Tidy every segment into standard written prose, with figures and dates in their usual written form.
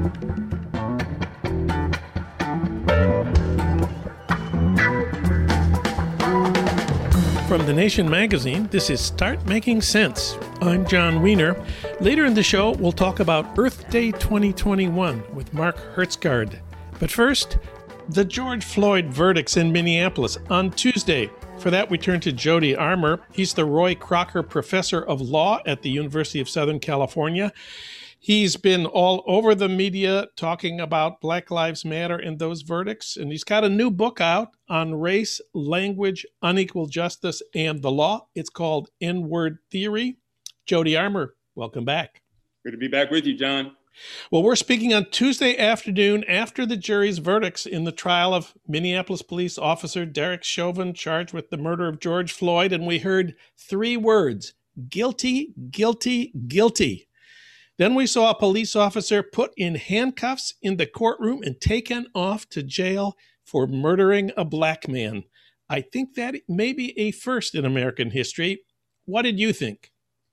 From The Nation magazine, this is Start Making Sense. I'm John Wiener. Later in the show, we'll talk about Earth Day 2021 with Mark Hertsgaard. But first, the George Floyd verdicts in Minneapolis on Tuesday. For that, we turn to Jody Armour. He's the Roy Crocker Professor of Law at the University of Southern California. He's been all over the media talking about Black Lives Matter and those verdicts, and he's got a new book out on race, language, unequal justice, and the law. It's called N-Word Theory. Jody Armour, welcome back. Good to be back with you, John. Well, we're speaking on Tuesday afternoon after the jury's verdicts in the trial of Minneapolis police officer Derek Chauvin charged with the murder of George Floyd, and we heard three words: guilty, guilty, guilty. Then we saw a police officer put in handcuffs in the courtroom and taken off to jail for murdering a black man. I think that may be a first in American history. What did you think?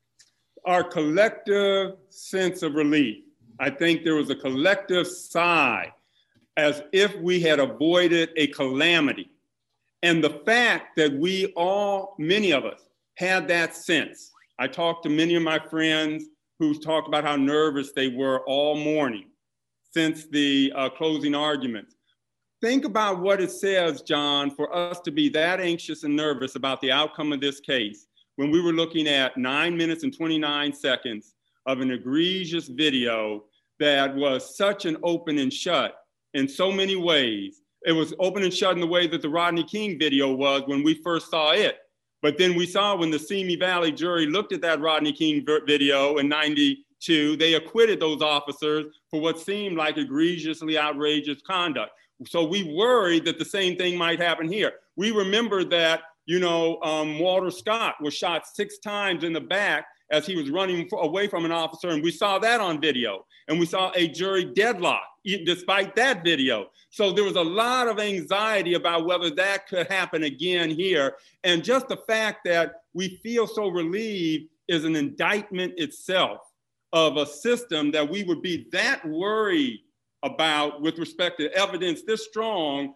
Our collective sense of relief. I think there was a collective sigh as if we had avoided a calamity. And the fact that we all, many of us, had that sense. I talked to many of my friends who talked about how nervous they were all morning since the closing arguments. Think about what it says, John, for us to be that anxious and nervous about the outcome of this case when we were looking at 9 minutes and 29 seconds of an egregious video that was such an open and shut in so many ways. It was open and shut in the way that the Rodney King video was when we first saw it. But then we saw when the Simi Valley jury looked at that Rodney King video in 92, they acquitted those officers for what seemed like egregiously outrageous conduct. So we worried that the same thing might happen here. We remember that, Walter Scott was shot 6 times in the back as he was running away from an officer, and we saw that on video. And we saw a jury deadlock despite that video. So there was a lot of anxiety about whether that could happen again here. And just the fact that we feel so relieved is an indictment itself of a system that we would be that worried about with respect to evidence this strong.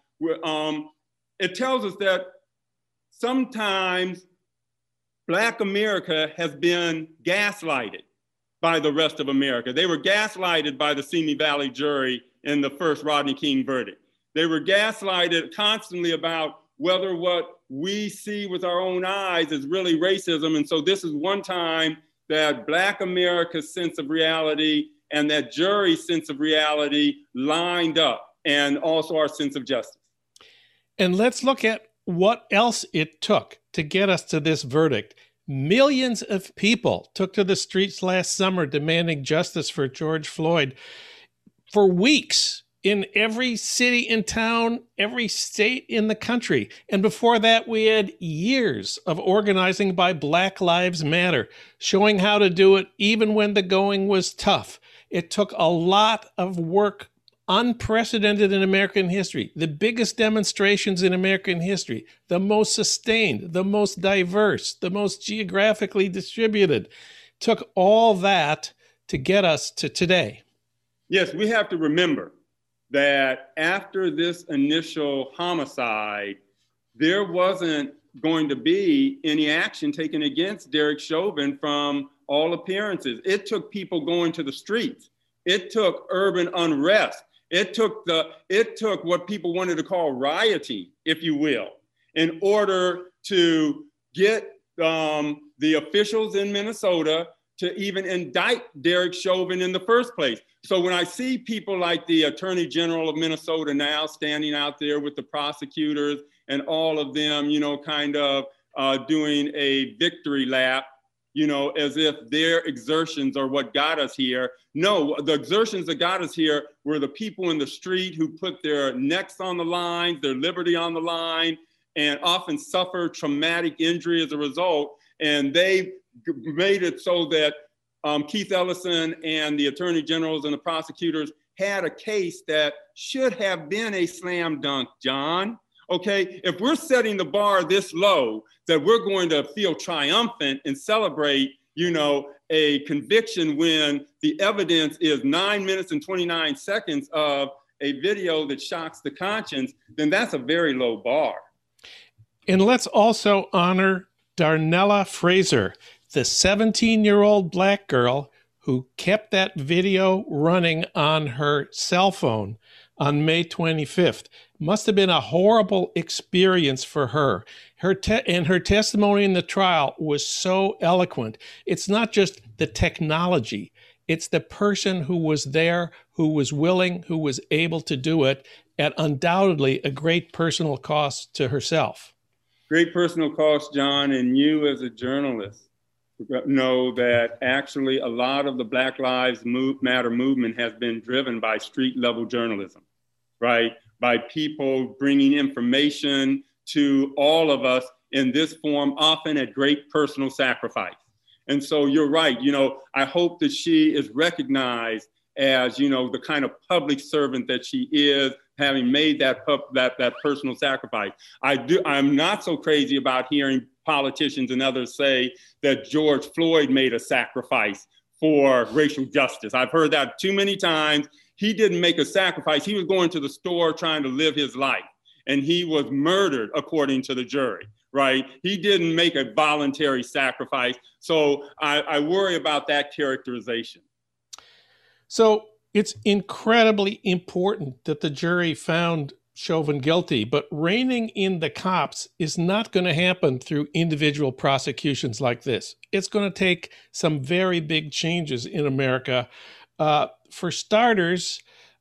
It tells us that sometimes Black America has been gaslighted by the rest of America. They were gaslighted by the Simi Valley jury in the first Rodney King verdict. They were gaslighted constantly about whether what we see with our own eyes is really racism. And so this is one time that Black America's sense of reality and that jury's sense of reality lined up, and also our sense of justice. And let's look at what else it took to get us to this verdict. Millions of people took to the streets last summer demanding justice for George Floyd. For weeks, in every city in town, every state in the country. And before that, we had years of organizing by Black Lives Matter, showing how to do it even when the going was tough. It took a lot of work, unprecedented in American history, the biggest demonstrations in American history, the most sustained, the most diverse, the most geographically distributed. Took all that to get us to today. Yes, we have to remember that after this initial homicide, there wasn't going to be any action taken against Derek Chauvin from all appearances. It took people going to the streets. It took urban unrest. It took what people wanted to call rioting, if you will, in order to get the officials in Minnesota to even indict Derek Chauvin in the first place. So when I see people like the Attorney General of Minnesota now standing out there with the prosecutors and all of them, doing a victory lap, as if their exertions are what got us here. No, the exertions that got us here were the people in the street who put their necks on the line, their liberty on the line, and often suffer traumatic injury as a result. And they made it so that Keith Ellison and the attorney generals and the prosecutors had a case that should have been a slam dunk, John. Okay, if we're setting the bar this low, that we're going to feel triumphant and celebrate, a conviction when the evidence is 9 minutes and 29 seconds of a video that shocks the conscience, then that's a very low bar. And let's also honor Darnella Fraser, the 17-year-old black girl who kept that video running on her cell phone on May 25th. Must have been a horrible experience for her. Her testimony in the trial was so eloquent. It's not just the technology. It's the person who was there, who was willing, who was able to do it at undoubtedly a great personal cost to herself. Great personal cost, John, and you as a journalist know that actually a lot of the Black Lives Matter movement has been driven by street level journalism, right? By people bringing information to all of us in this form, often at great personal sacrifice. And so you're right, I hope that she is recognized as, the kind of public servant that she is, having made that personal sacrifice. I'm not so crazy about hearing politicians and others say that George Floyd made a sacrifice for racial justice. I've heard that too many times. He didn't make a sacrifice. He was going to the store trying to live his life, and he was murdered, according to the jury, right? He didn't make a voluntary sacrifice. So I worry about that characterization. So it's incredibly important that the jury found Chauvin guilty, but reining in the cops is not going to happen through individual prosecutions like this. It's going to take some very big changes in America. For starters,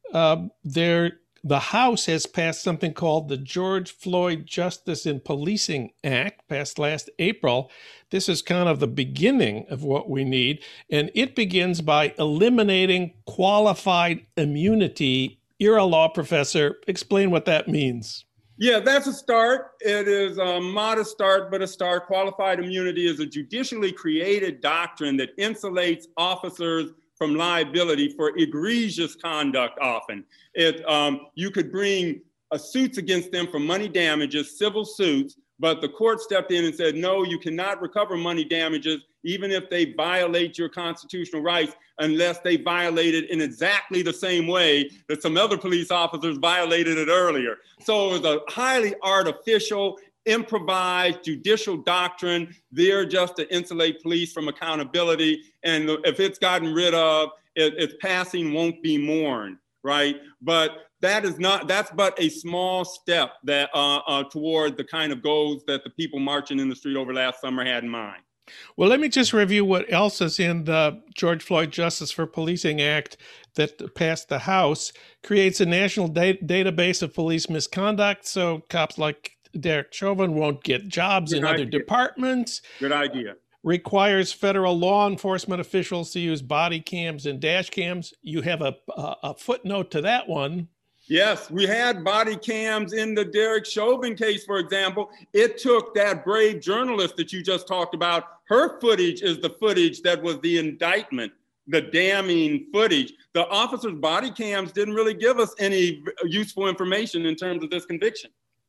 the House has passed something called the George Floyd Justice in Policing Act, passed last April. This is kind of the beginning of what we need, and it begins by eliminating qualified immunity. You're a law professor. Explain what that means. Yeah, that's a start. It is a modest start, but a start. Qualified immunity is a judicially created doctrine that insulates officers from liability for egregious conduct often. You could bring suits against them for money damages, civil suits, but the court stepped in and said, no, you cannot recover money damages even if they violate your constitutional rights unless they violate it in exactly the same way that some other police officers violated it earlier. So it was a highly artificial, improvised judicial doctrine there just to insulate police from accountability. And if it's gotten rid of, its passing won't be mourned, right? But that's but a small step that toward the kind of goals that the people marching in the street over last summer had in mind. Well, let me just review what else is in the George Floyd Justice for Policing Act that passed the House. Creates a national database of police misconduct, so cops like Derek Chauvin won't get jobs in other departments. Good idea. Requires federal law enforcement officials to use body cams and dash cams. You have a footnote to that one. Yes, we had body cams in the Derek Chauvin case, for example. It took that brave journalist that you just talked about. Her footage is the footage that was the indictment, the damning footage. The officer's body cams didn't really give us any useful information in terms of this conviction.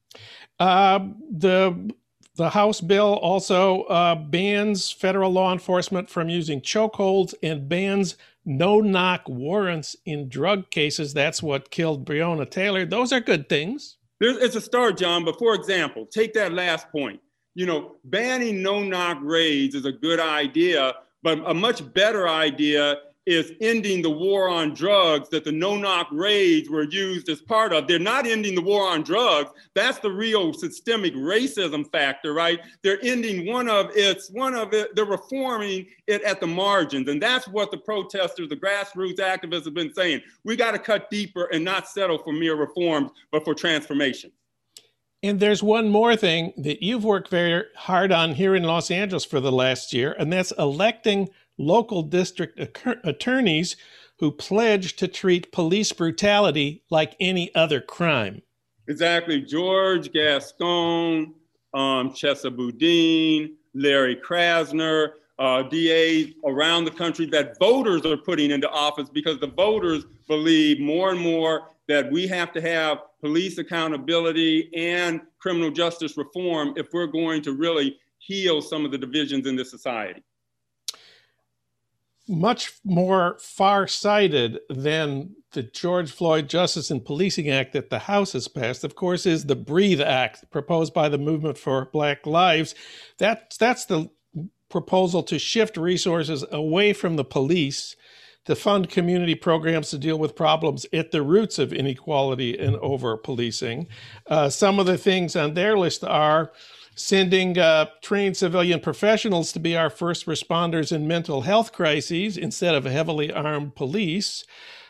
The House bill also bans federal law enforcement from using chokeholds and bans no-knock warrants in drug cases. That's what killed Breonna Taylor. Those are good things. It's a start, John, but for example, take that last point. Banning no-knock raids is a good idea, but a much better idea is ending the war on drugs that the no-knock raids were used as part of. They're not ending the war on drugs. That's the real systemic racism factor, right? They're ending they're reforming it at the margins. And that's what the protesters, the grassroots activists have been saying. We got to cut deeper and not settle for mere reforms, but for transformation. And there's one more thing that you've worked very hard on here in Los Angeles for the last year, and that's electing local district attorneys who pledge to treat police brutality like any other crime. Exactly. George Gascon, Chesa Boudin, Larry Krasner, DAs around the country that voters are putting into office because the voters believe more and more that we have to have police accountability and criminal justice reform if we're going to really heal some of the divisions in this society. much more far-sighted than the George Floyd Justice and Policing Act that the House has passed, of course, is the BREATHE Act proposed by the Movement for Black Lives. That's the proposal to shift resources away from the police to fund community programs to deal with problems at the roots of inequality and over-policing. Some of the things on their list are sending trained civilian professionals to be our first responders in mental health crises instead of heavily armed police.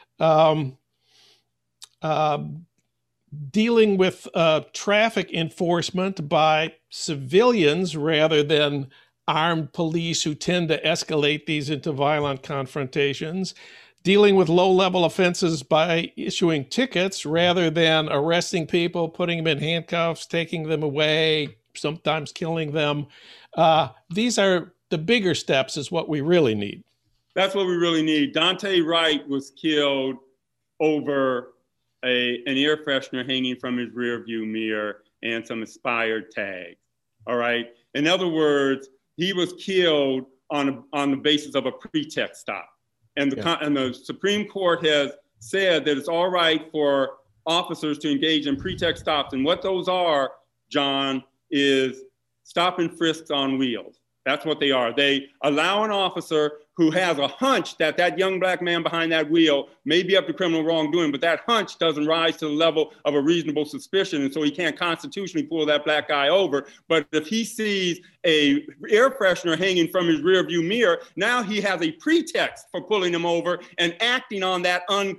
Dealing with traffic enforcement by civilians rather than armed police who tend to escalate these into violent confrontations. Dealing with low-level offenses by issuing tickets rather than arresting people, putting them in handcuffs, taking them away, sometimes killing them. These are the bigger steps is what we really need. That's what we really need. Dante Wright was killed over an air freshener hanging from his rearview mirror and some expired tags. All right. In other words, he was killed on the basis of a pretext stop. And the Supreme Court has said that it's all right for officers to engage in pretext stops. And what those are, John, is stop and frisks on wheels. That's what they are. They allow an officer who has a hunch that that young black man behind that wheel may be up to criminal wrongdoing, but that hunch doesn't rise to the level of a reasonable suspicion, and so he can't constitutionally pull that black guy over. But if he sees a air freshener hanging from his rearview mirror, now he has a pretext for pulling him over and acting on that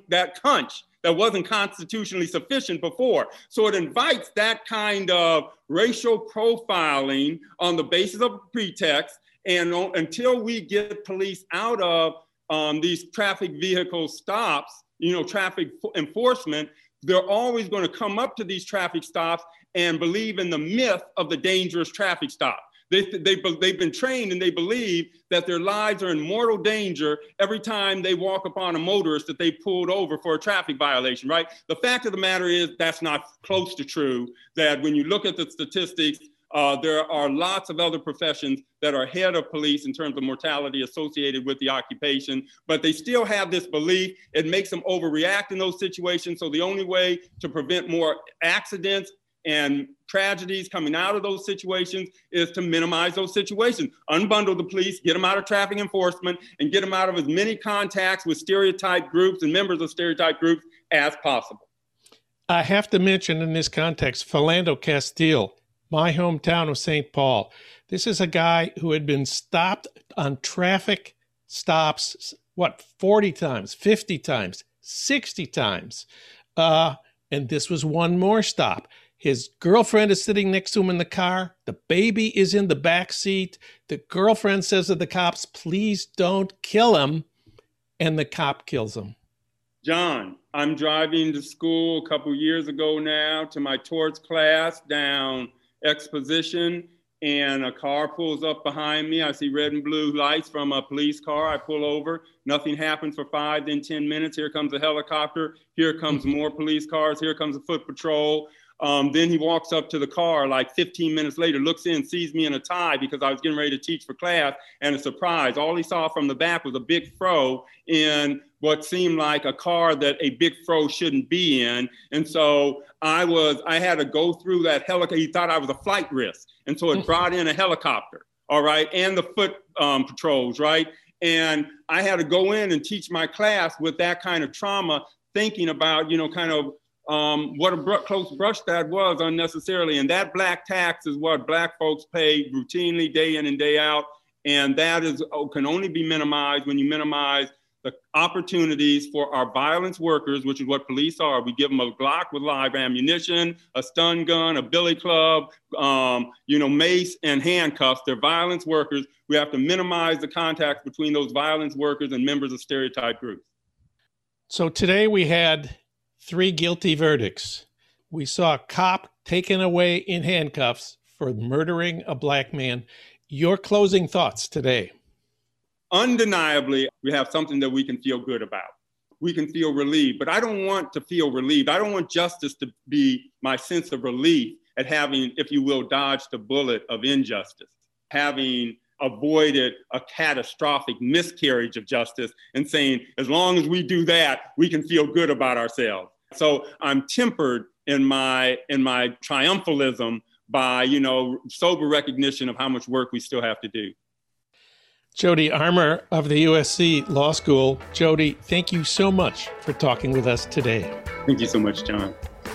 hunch that wasn't constitutionally sufficient before. So it invites that kind of racial profiling on the basis of pretext. And until we get police out of these traffic vehicle stops, traffic enforcement, they're always going to come up to these traffic stops and believe in the myth of the dangerous traffic stop. They've been trained and they believe that their lives are in mortal danger every time they walk upon a motorist that they pulled over for a traffic violation, right? The fact of the matter is that's not close to true, that when you look at the statistics, there are lots of other professions that are ahead of police in terms of mortality associated with the occupation, but they still have this belief. It makes them overreact in those situations. So the only way to prevent more accidents and tragedies coming out of those situations is to minimize those situations. Unbundle the police, get them out of traffic enforcement, and get them out of as many contacts with stereotype groups and members of stereotype groups as possible. I have to mention in this context, Philando Castile, my hometown of St. Paul. This is a guy who had been stopped on traffic stops, 40 times, 50 times, 60 times. And this was one more stop. His girlfriend is sitting next to him in the car. The baby is in the back seat. The girlfriend says to the cops, please don't kill him. And the cop kills him. John, I'm driving to school a couple years ago now to my torts class down Exposition, and a car pulls up behind me. I see red and blue lights from a police car. I pull over. Nothing happens for 5, then 10 minutes. Here comes a helicopter. Here comes more police cars. Here comes a foot patrol. Then he walks up to the car like 15 minutes later, looks in, sees me in a tie because I was getting ready to teach for class, and a surprise. All he saw from the back was a big fro in what seemed like a car that a big fro shouldn't be in. And so I had to go through that helicopter. He thought I was a flight risk. And so it brought in a helicopter, all right, and the foot patrols, right? And I had to go in and teach my class with that kind of trauma, thinking about, what a close brush that was unnecessarily. And that black tax is what Black folks pay routinely, day in and day out. And that can only be minimized when you minimize the opportunities for our violence workers, which is what police are. We give them a Glock with live ammunition, a stun gun, a billy club, mace and handcuffs. They're violence workers. We have to minimize the contacts between those violence workers and members of stereotype groups. So today we had 3 guilty verdicts. We saw a cop taken away in handcuffs for murdering a black man. Your closing thoughts today? Undeniably, we have something that we can feel good about. We can feel relieved, but I don't want to feel relieved. I don't want justice to be my sense of relief at having, if you will, dodged the bullet of injustice, having avoided a catastrophic miscarriage of justice and saying, as long as we do that, we can feel good about ourselves. So I'm tempered in my triumphalism by, sober recognition of how much work we still have to do. Jody Armour of the USC Law School. Jody, thank you so much for talking with us today. Thank you so much, John.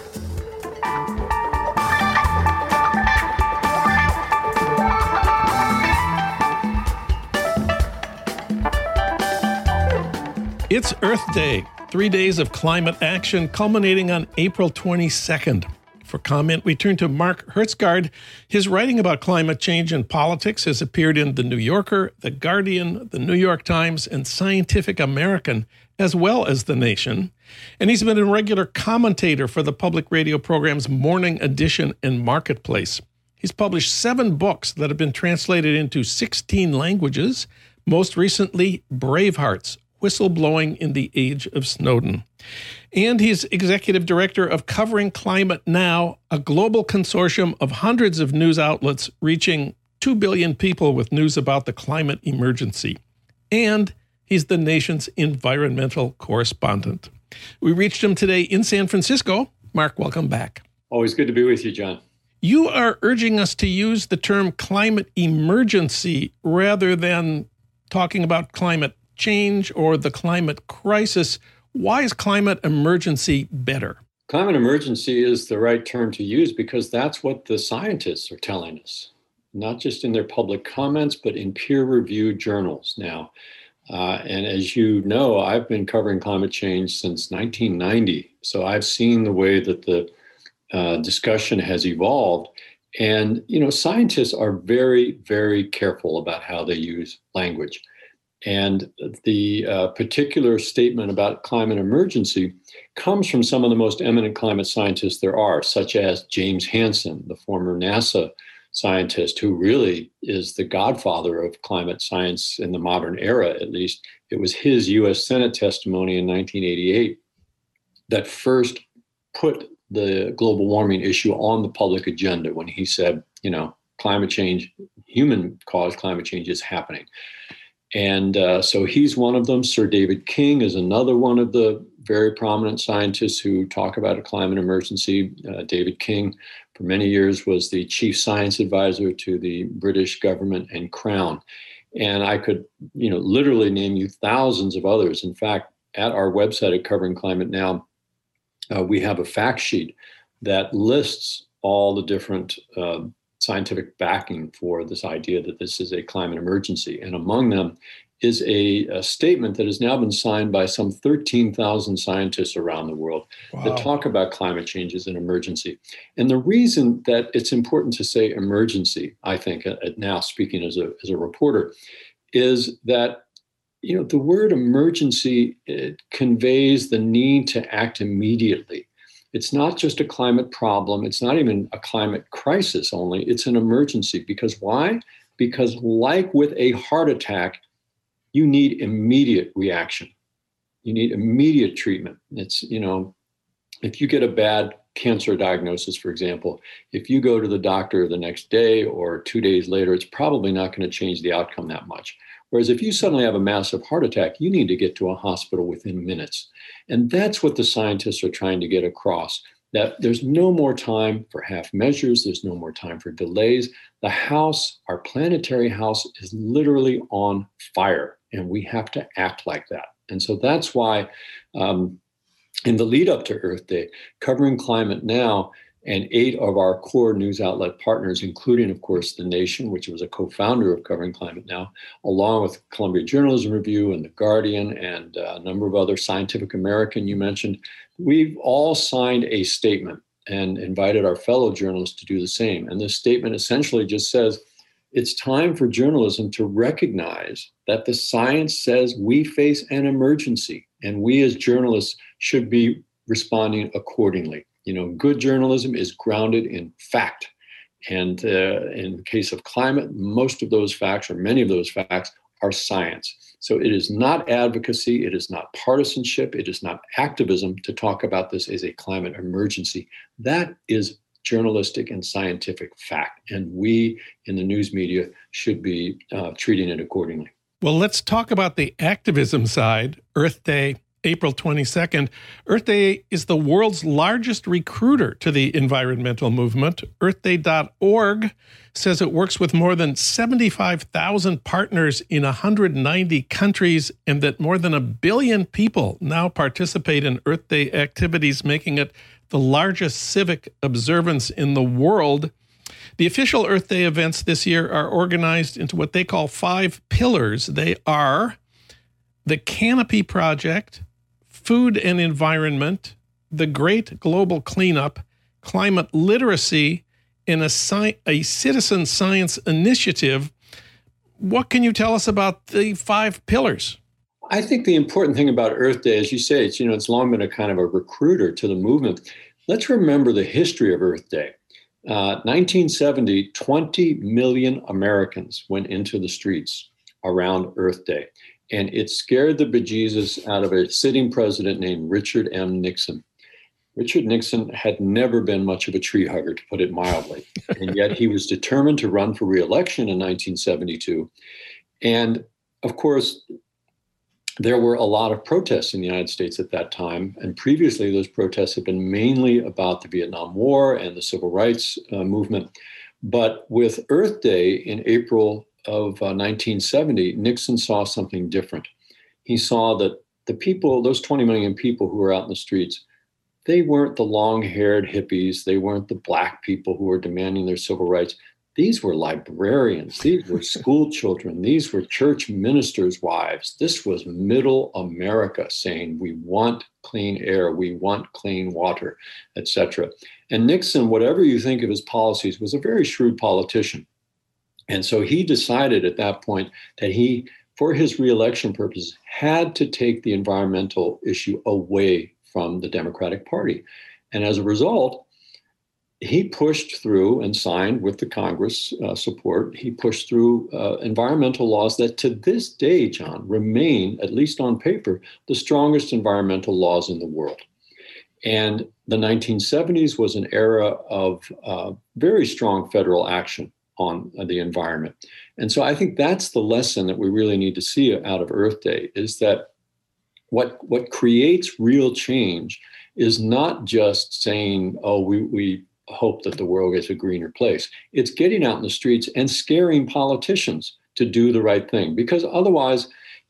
It's Earth Day, 3 days of climate action culminating on April 22nd. For comment, we turn to Mark Hertsgaard. His writing about climate change and politics has appeared in The New Yorker, The Guardian, The New York Times, and Scientific American, as well as The Nation. And he's been a regular commentator for the public radio programs Morning Edition and Marketplace. He's published 7 books that have been translated into 16 languages, most recently Bravehearts, Whistleblowing in the Age of Snowden. And he's executive director of Covering Climate Now, a global consortium of hundreds of news outlets reaching 2 billion people with news about the climate emergency. And he's the nation's environmental correspondent. We reached him today in San Francisco. Mark, welcome back. Always good to be with you, John. You are urging us to use the term climate emergency rather than talking about climate change or the climate crisis. Why is climate emergency better? Climate emergency is the right term to use because that's what the scientists are telling us, not just in their public comments, but in peer-reviewed journals now. And as you know, I've been covering climate change since 1990. So I've seen the way that the discussion has evolved. And, scientists are very, very careful about how they use language. And the particular statement about climate emergency comes from some of the most eminent climate scientists there are, such as James Hansen, the former NASA scientist, who really is the godfather of climate science in the modern era, at least. It was his U.S. Senate testimony in 1988 that first put the global warming issue on the public agenda when he said, climate change, human-caused climate change is happening. And so he's one of them. Sir David King is another one of the very prominent scientists who talk about a climate emergency. David King, for many years, was the chief science advisor to the British government and Crown. And I could, literally name you thousands of others. In fact, at our website at Covering Climate Now, we have a fact sheet that lists all the different scientific backing for this idea that this is a climate emergency. And among them is a statement that has now been signed by some 13,000 scientists around the world that talk about climate change as an emergency. And the reason that it's important to say emergency, I think, now speaking as a reporter, is that the word emergency, it conveys the need to act immediately. It's not just a climate problem. It's not even a climate crisis only. It's an emergency. Because why? Because like with a heart attack, you need immediate reaction. You need immediate treatment. It's, if you get a bad cancer diagnosis, for example, if you go to the doctor the next day or 2 days later, it's probably not going to change the outcome that much. Whereas if you suddenly have a massive heart attack, you need to get to a hospital within minutes. And that's what the scientists are trying to get across, that there's no more time for half measures. There's no more time for delays. The house, our planetary house, is literally on fire, and we have to act like that. And so that's why in the lead up to Earth Day, Covering Climate Now, and 8 of our core news outlet partners, including, of course, The Nation, which was a co-founder of Covering Climate Now, along with Columbia Journalism Review and The Guardian and a number of other, Scientific American you mentioned, we've all signed a statement and invited our fellow journalists to do the same. And this statement essentially just says, it's time for journalism to recognize that the science says we face an emergency, and we as journalists should be responding accordingly. Good journalism is grounded in fact. And in the case of climate, most of those facts, or many of those facts, are science. So it is not advocacy, it is not partisanship, it is not activism to talk about this as a climate emergency. That is journalistic and scientific fact. And we in the news media should be treating it accordingly. Well, let's talk about the activism side. Earth Day, April 22nd. Earth Day is the world's largest recruiter to the environmental movement. EarthDay.org says it works with more than 75,000 partners in 190 countries, and that more than 1 billion people now participate in Earth Day activities, making it the largest civic observance in the world. The official Earth Day events this year are organized into what they call 5 pillars. They are the Canopy Project, food and environment, the Great Global Cleanup, climate literacy, and a citizen science initiative. What can you tell us about the 5 pillars? I think the important thing about Earth Day, as you say, it's long been a kind of a recruiter to the movement. Let's remember the history of Earth Day. 1970, 20 million Americans went into the streets around Earth Day. And it scared the bejesus out of a sitting president named Richard M. Nixon. Richard Nixon had never been much of a tree hugger, to put it mildly. And yet he was determined to run for re-election in 1972. And of course, there were a lot of protests in the United States at that time. And previously, those protests had been mainly about the Vietnam War and the civil rights movement. But with Earth Day in April of 1970, Nixon saw something different. He saw that the people, those 20 million people who were out in the streets, they weren't the long-haired hippies. They weren't the black people who were demanding their civil rights. These were librarians. These were school children. These were church ministers' wives. This was middle America saying, we want clean air, we want clean water, etc. And Nixon, whatever you think of his policies, was a very shrewd politician. And so he decided at that point that he, for his reelection purposes, had to take the environmental issue away from the Democratic Party. And as a result, he pushed through and signed with the Congress support, he pushed through environmental laws that to this day, John, remain, at least on paper, the strongest environmental laws in the world. And the 1970s was an era of very strong federal action on the environment. And so I think that's the lesson that we really need to see out of Earth Day, is that what creates real change is not just saying, oh, we hope that the world is a greener place. It's getting out in the streets and scaring politicians to do the right thing. Because otherwise,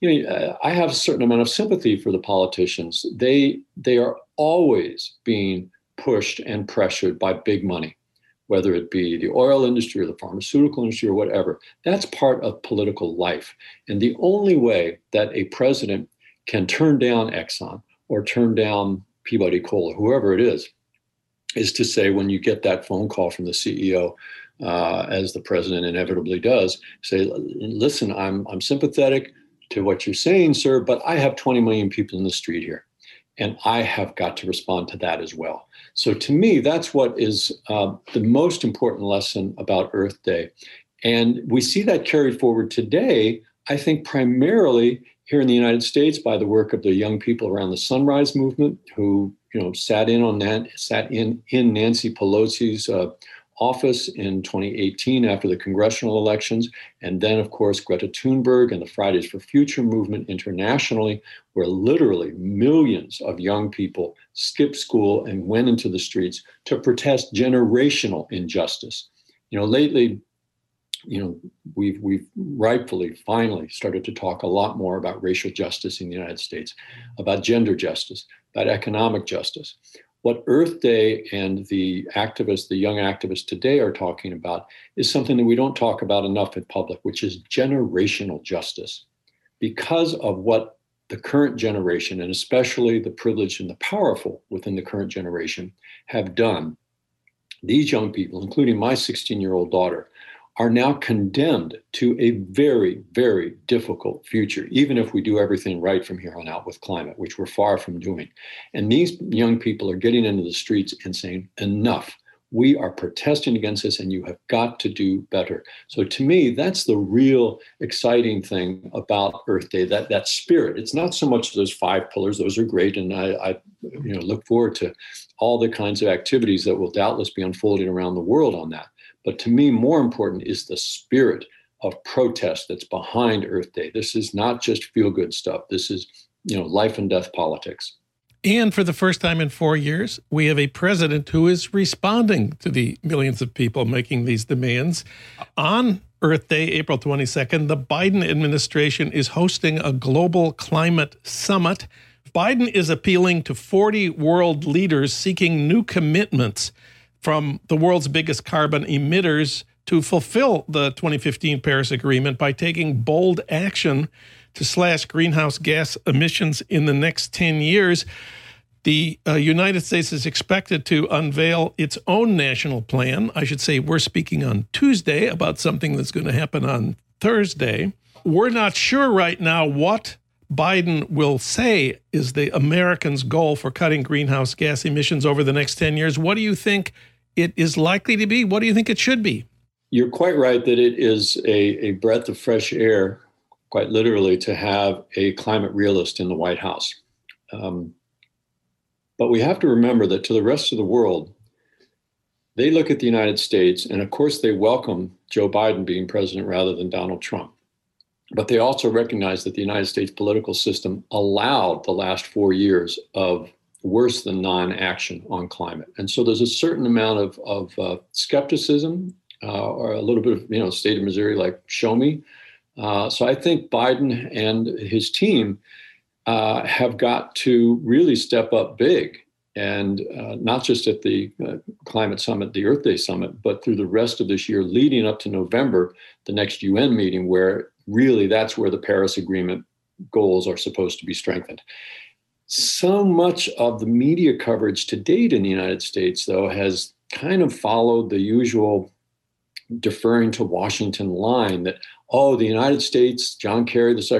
I have a certain amount of sympathy for the politicians. They are always being pushed and pressured by big money, whether it be the oil industry or the pharmaceutical industry or whatever. That's part of political life. And the only way that a president can turn down Exxon or turn down Peabody Coal or whoever it is to say, when you get that phone call from the CEO, as the president inevitably does, say, listen, I'm sympathetic to what you're saying, sir, but I have 20 million people in the street here, and I have got to respond to that as well. So to me, that's what is the most important lesson about Earth Day. And we see that carried forward today, I think, primarily here in the United States by the work of the young people around the Sunrise Movement who sat in Nancy Pelosi's office in 2018 after the congressional elections. And then, of course, Greta Thunberg and the Fridays for Future movement internationally, where literally millions of young people skipped school and went into the streets to protest generational injustice. Lately, we've rightfully, finally started to talk a lot more about racial justice in the United States, about gender justice, about economic justice. What Earth Day and the young activists today are talking about is something that we don't talk about enough in public, which is generational justice. Because of what the current generation, and especially the privileged and the powerful within the current generation, have done, these young people, including my 16-year-old daughter, are now condemned to a very, very difficult future, even if we do everything right from here on out with climate, which we're far from doing. And these young people are getting into the streets and saying, enough. We are protesting against this, and you have got to do better. So to me, that's the real exciting thing about Earth Day, that spirit. It's not so much those 5 pillars. Those are great. And I look forward to all the kinds of activities that will doubtless be unfolding around the world on that. But to me, more important is the spirit of protest that's behind Earth Day. This is not just feel-good stuff. This is, life and death politics. And for the first time in 4 years, we have a president who is responding to the millions of people making these demands. On Earth Day, April 22nd, the Biden administration is hosting a global climate summit. Biden is appealing to 40 world leaders seeking new commitments from the world's biggest carbon emitters to fulfill the 2015 Paris Agreement by taking bold action to slash greenhouse gas emissions in the next 10 years. The United States is expected to unveil its own national plan. I should say we're speaking on Tuesday about something that's going to happen on Thursday. We're not sure right now what Biden will say is the Americans' goal for cutting greenhouse gas emissions over the next 10 years. What do you think it is likely to be? What do you think it should be? You're quite right that it is a breath of fresh air, quite literally, to have a climate realist in the White House. But we have to remember that to the rest of the world, they look at the United States, and of course they welcome Joe Biden being president rather than Donald Trump. But they also recognize that the United States political system allowed the last 4 years of worse than non-action on climate. And so there's a certain amount of skepticism, or a little bit of, state of Missouri, like, show me. So I think Biden and his team have got to really step up big, and not just at the climate summit, the Earth Day summit, but through the rest of this year leading up to November, the next UN meeting, where really that's where the Paris Agreement goals are supposed to be strengthened. So much of the media coverage to date in the United States, though, has kind of followed the usual deferring to Washington line that, the United States, John Kerry, the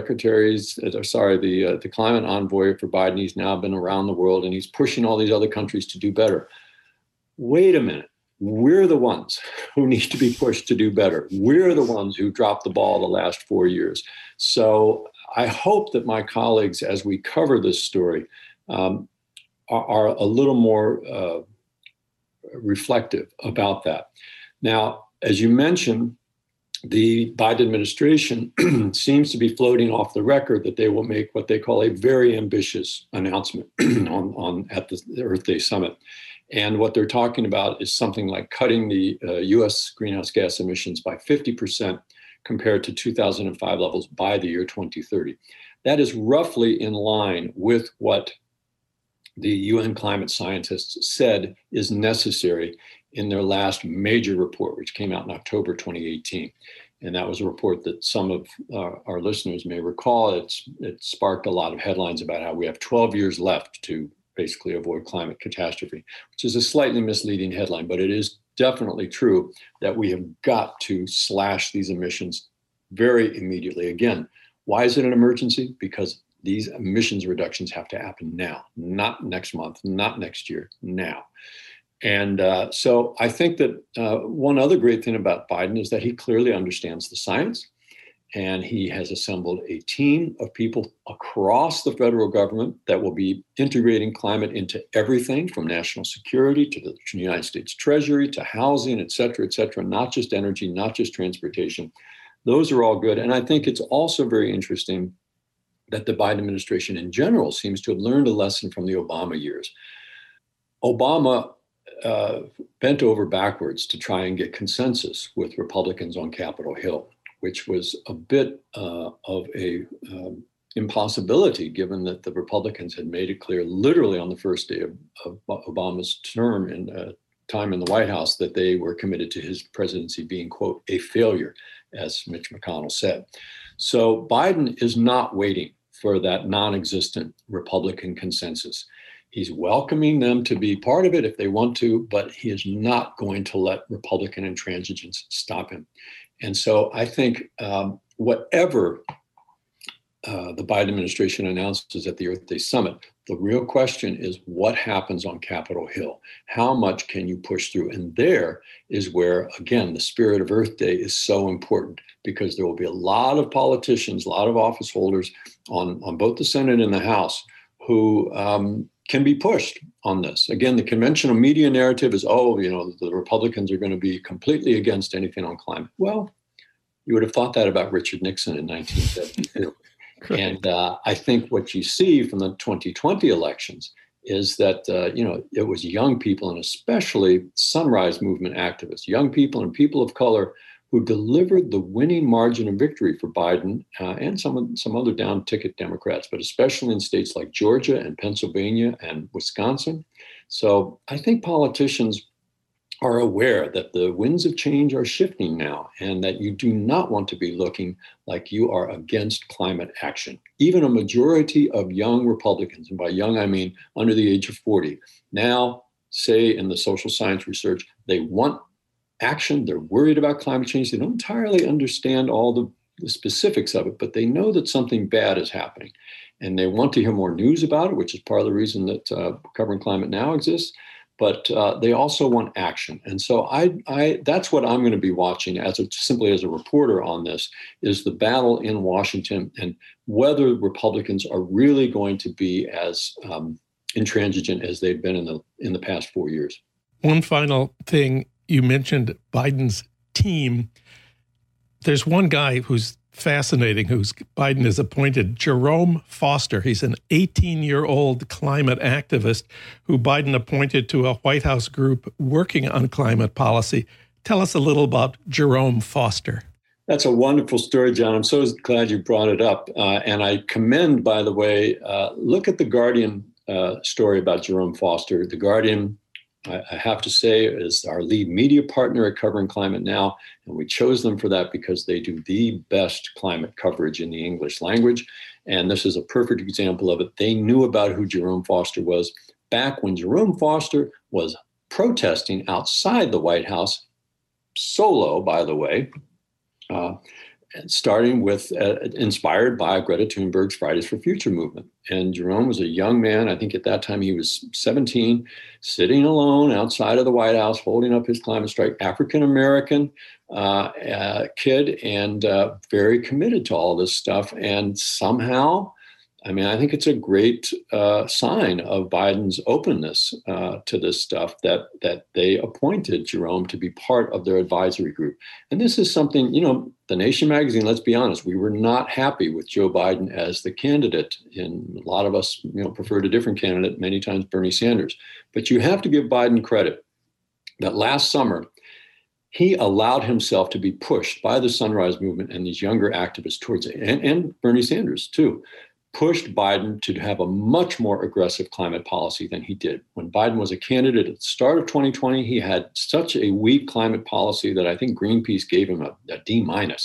the climate envoy for Biden, he's now been around the world and he's pushing all these other countries to do better. Wait a minute. We're the ones who need to be pushed to do better. We're the ones who dropped the ball the last 4 years. So I hope that my colleagues, as we cover this story, are a little more reflective about that. Now, as you mentioned, the Biden administration seems to be floating off the record that they will make what they call a very ambitious announcement at the Earth Day summit. And what they're talking about is something like cutting the U.S. greenhouse gas emissions by 50% compared to 2005 levels by the year 2030. That is roughly in line with what the UN climate scientists said is necessary in their last major report, which came out in October 2018. And that was a report that some of our listeners may recall. It sparked a lot of headlines about how we have 12 years left to basically avoid climate catastrophe, which is a slightly misleading headline, but it is definitely true that we have got to slash these emissions very immediately. Again, why is it an emergency? Because these emissions reductions have to happen now, not next month, not next year, now. And so I think that one other great thing about Biden is that he clearly understands the science, and he has assembled a team of people across the federal government that will be integrating climate into everything from national security to the United States Treasury to housing, et cetera, not just energy, not just transportation. Those are all good. And I think it's also very interesting that the Biden administration in general seems to have learned a lesson from the Obama years. Obama bent over backwards to try and get consensus with Republicans on Capitol Hill, which was a bit of a impossibility, given that the Republicans had made it clear literally on the first day of Obama's term and time in the White House that they were committed to his presidency being, quote, a failure, as Mitch McConnell said. So Biden is not waiting for that non-existent Republican consensus. He's welcoming them to be part of it if they want to, but he is not going to let Republican intransigence stop him. And so I think whatever the Biden administration announces at the Earth Day Summit. The real question is what happens on Capitol Hill? How much can you push through? And there is where, again, the spirit of Earth Day is so important, because there will be a lot of politicians, a lot of office holders on both the Senate and the House who can be pushed on this. Again, the conventional media narrative is, the Republicans are going to be completely against anything on climate. Well, you would have thought that about Richard Nixon in 1972. And I think what you see from the 2020 elections is that, it was young people, and especially Sunrise Movement activists, young people and people of color, who delivered the winning margin of victory for Biden and some other down ticket Democrats, but especially in states like Georgia and Pennsylvania and Wisconsin. So I think politicians are aware that the winds of change are shifting now, and that you do not want to be looking like you are against climate action. Even a majority of young Republicans, and by young I mean under the age of 40, now say in the social science research, they want action. They're worried about climate change. They don't entirely understand all the specifics of it, but they know that something bad is happening. And they want to hear more news about it, which is part of the reason that Covering Climate Now exists. But they also want action. And so that's what I'm going to be watching simply as a reporter on this, is the battle in Washington and whether Republicans are really going to be as intransigent as they've been in the past 4 years. One final thing, you mentioned Biden's team. There's one guy who's fascinating, who's Biden has appointed, Jerome Foster. He's an 18-year-old climate activist who Biden appointed to a White House group working on climate policy. Tell us a little about Jerome Foster. That's a wonderful story, John. I'm so glad you brought it up. And I commend, by the way, look at the Guardian story about Jerome Foster. The Guardian, I have to say, is our lead media partner at Covering Climate Now, and we chose them for that because they do the best climate coverage in the English language, and this is a perfect example of it. They knew about who Jerome Foster was back when Jerome Foster was protesting outside the White House, solo, by the way, starting with inspired by Greta Thunberg's Fridays for Future movement. And Jerome was a young man. I think at that time he was 17, sitting alone outside of the White House, holding up his climate strike, African-American kid, and very committed to all this stuff. And somehow, I think it's a great sign of Biden's openness to this stuff that they appointed Jerome to be part of their advisory group. And this is something, The Nation magazine, let's be honest, we were not happy with Joe Biden as the candidate. And a lot of us, preferred a different candidate, many times Bernie Sanders. But you have to give Biden credit that last summer, he allowed himself to be pushed by the Sunrise Movement and these younger activists towards it, and Bernie Sanders too, pushed Biden to have a much more aggressive climate policy than he did. When Biden was a candidate at the start of 2020, he had such a weak climate policy that I think Greenpeace gave him a D-.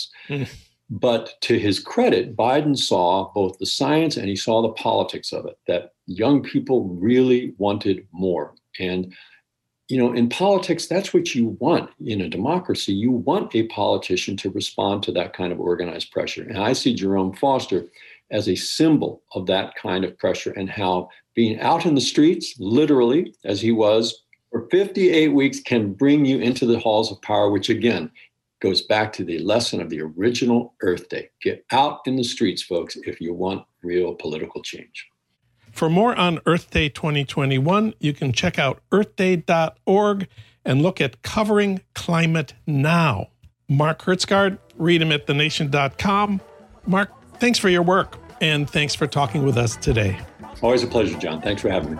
But to his credit, Biden saw both the science and he saw the politics of it, that young people really wanted more. And, in politics, that's what you want in a democracy. You want a politician to respond to that kind of organized pressure. And I see Jerome Foster as a symbol of that kind of pressure, and how being out in the streets, literally, as he was, for 58 weeks can bring you into the halls of power, which again goes back to the lesson of the original Earth Day. Get out in the streets, folks, if you want real political change. For more on Earth Day 2021, you can check out earthday.org and look at Covering Climate Now. Mark Hertsgaard, read him at thenation.com. Mark, thanks for your work, and thanks for talking with us today. Always a pleasure, John. Thanks for having me.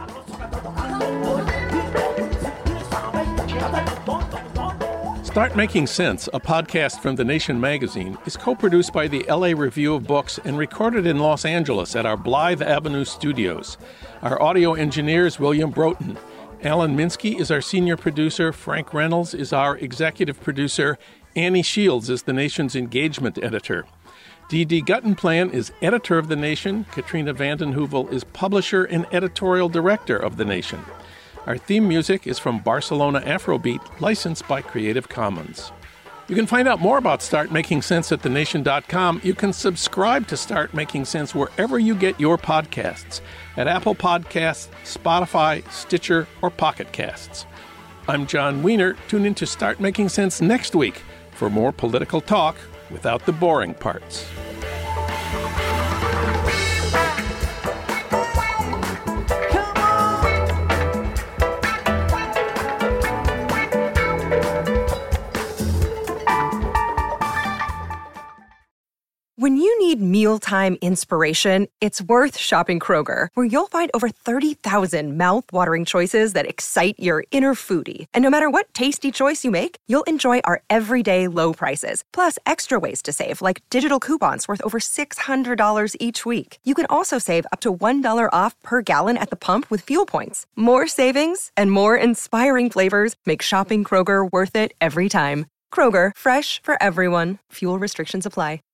Start Making Sense, a podcast from The Nation magazine, is co-produced by the LA Review of Books and recorded in Los Angeles at our Blythe Avenue studios. Our audio engineer is William Broughton. Alan Minsky is our senior producer. Frank Reynolds is our executive producer. Annie Shields is The Nation's engagement editor. D.D. Guttenplan is editor of The Nation. Katrina vanden Heuvel is publisher and editorial director of The Nation. Our theme music is from Barcelona Afrobeat, licensed by Creative Commons. You can find out more about Start Making Sense at thenation.com. You can subscribe to Start Making Sense wherever you get your podcasts, at Apple Podcasts, Spotify, Stitcher, or Pocket Casts. I'm John Wiener. Tune in to Start Making Sense next week for more political talk without the boring parts. When you need mealtime inspiration, it's worth shopping Kroger, where you'll find over 30,000 mouth-watering choices that excite your inner foodie. And no matter what tasty choice you make, you'll enjoy our everyday low prices, plus extra ways to save, like digital coupons worth over $600 each week. You can also save up to $1 off per gallon at the pump with fuel points. More savings and more inspiring flavors make shopping Kroger worth it every time. Kroger, fresh for everyone. Fuel restrictions apply.